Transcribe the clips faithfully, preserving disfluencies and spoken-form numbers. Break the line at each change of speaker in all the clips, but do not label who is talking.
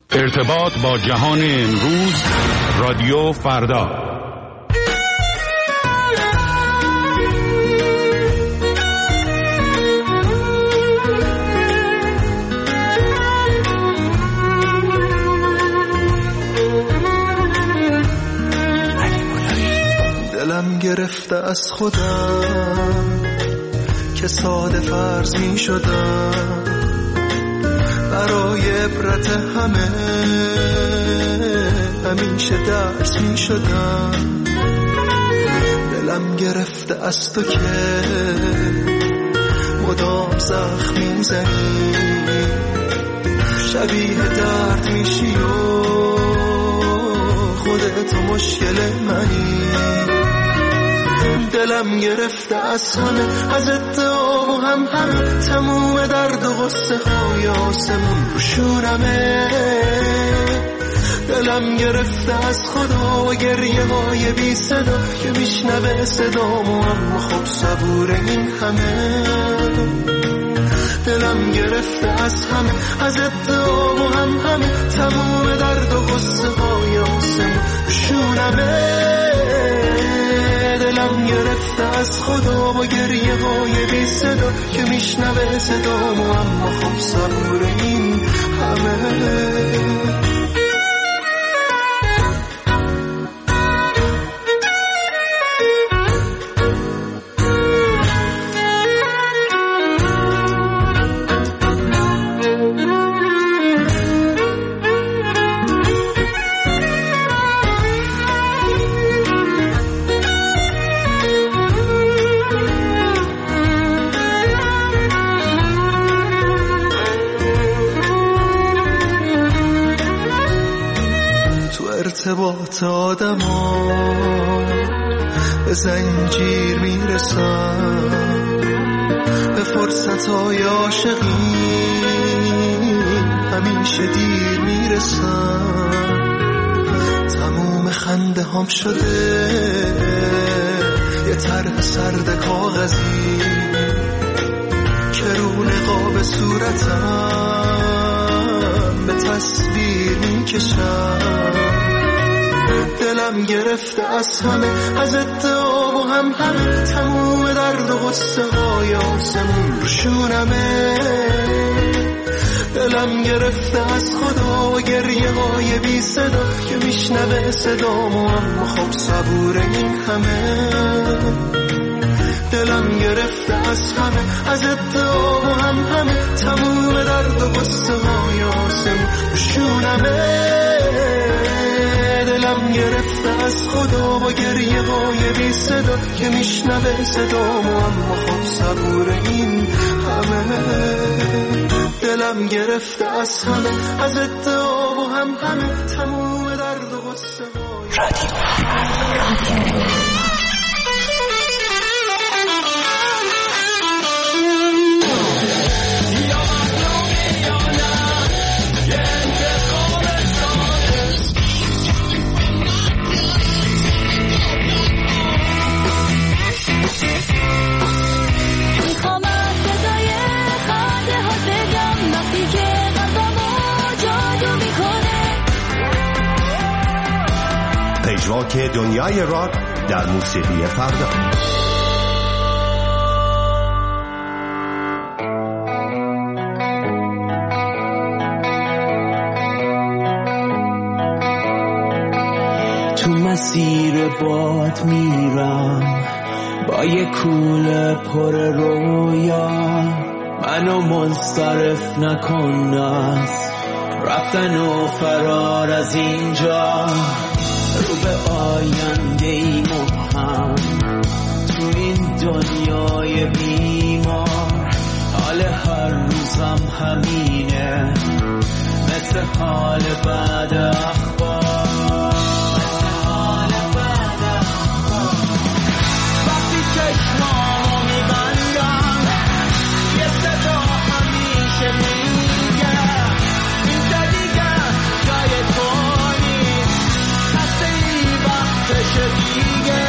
ارتباط با جهان امروز، رادیو فردا.
دلم گرفته از خودم که ساده فرض می شدم، برای عبرت همه همیشه درس می شدم. دلم گرفته از تو که مدام زخم می زنی، شبیه درد میشی و خودت مشکل منی. دلم گرفته از همه، از ادعا و هم همه، تموم درد و غصه های آسمون رو شونمه. دلم گرفته از خدا و گریه های بی صدا که میشنوه صدامو، اما خب صبور این همه. دلم گرفته از همه، از ادعا و هم همه، تموم درد و غصه های آسمون رو شونمه. دلم گرفته از خدا و گریه های بی صدا که میشنوه صدامو، اما خب صبور این همه. ارتباط آدم ها به زنجیر میرسن، به فرصت های عاشقی همیشه دیر میرسن. تموم خنده هم شده یه طرح سرد کاغذی که رو نقاب صورتم به تصویر میکشن. دلم گرفته از همه، از ادعا و هم همه، تموم درد و غصه های آسمون رو شونمه. دلم گرفته از خدا و گریه های بی صدا که میشنوه صدامو، اما خب صبور این همه. دلم گرفته از همه، از ادعا و هم همه، تموم درد و غصه های آسمون رو شونمه. دلم گرفته از خدا و گریه های بی صدا که میشنوه صدامو، اما خب صبور این همه. دلم گرفته از همه، از ادعا و هم همه، تموم درد و غصه های رادیو.
پژواک دنیای راک در موسیقی فردا.
تو مسیر باد میرم با یه کوله پر رویا، منو منصرف نکن از رفتن و فرار از اینجا. رو به آینده ای مبهم تو این دنیای بیمار، حال هر روزم همینه مثل حال بعد اخبار. وقتی چشمامو میبندم یه صدا همیشه میگه اینجا دیگه جای تو نیست، خسته ای وقتش دیگه.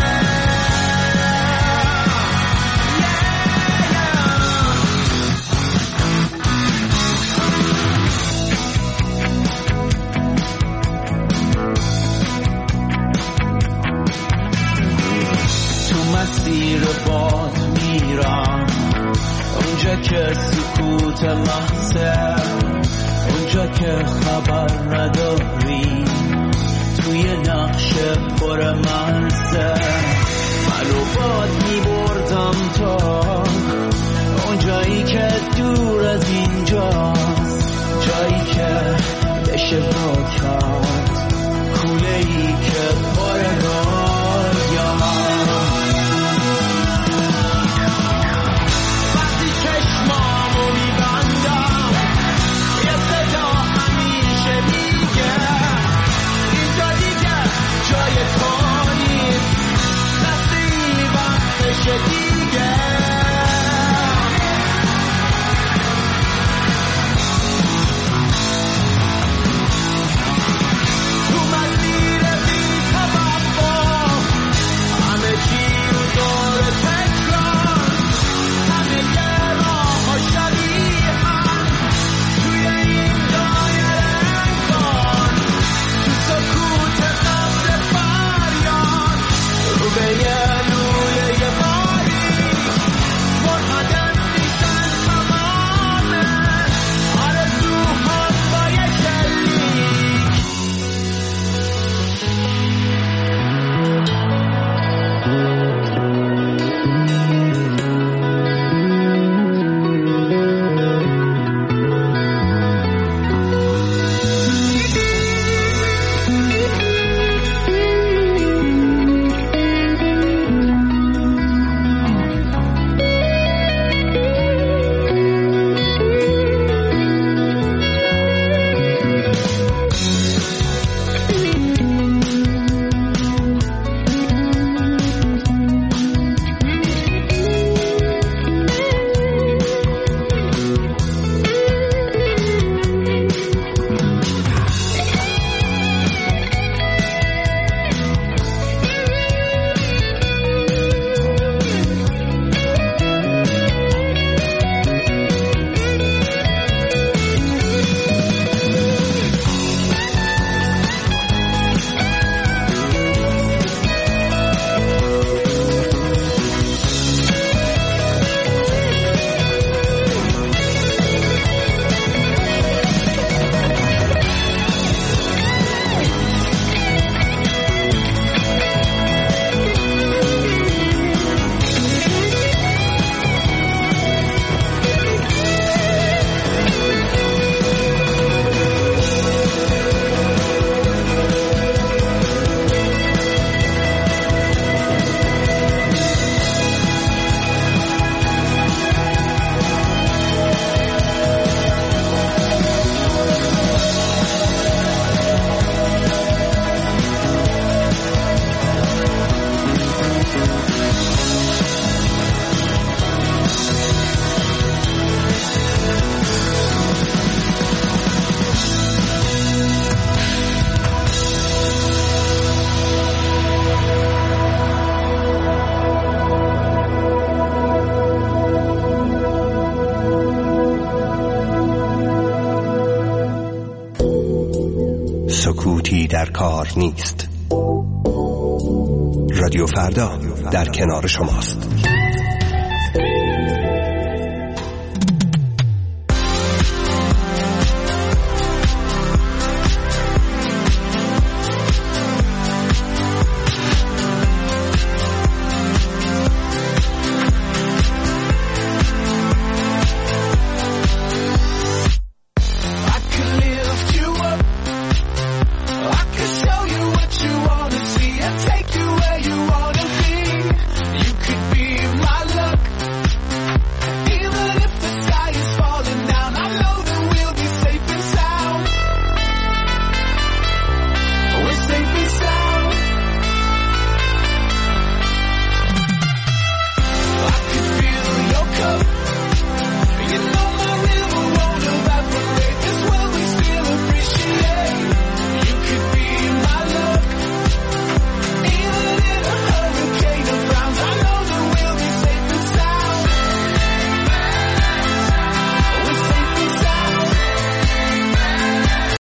مرسه اونجا که خبر نداری توی نقش پر مرسه منو باد میبردم تا اونجایی که دور از اینجاست جایی که بشه روکات کوله ای که پر رویا وقتی چشمامو میبندم یه صدا همیشه میگه اینجا دیگه جای تو نیست نسلی وقتشه دیگه
سکوتی در کار نیست. رادیو فردا در کنار شماست.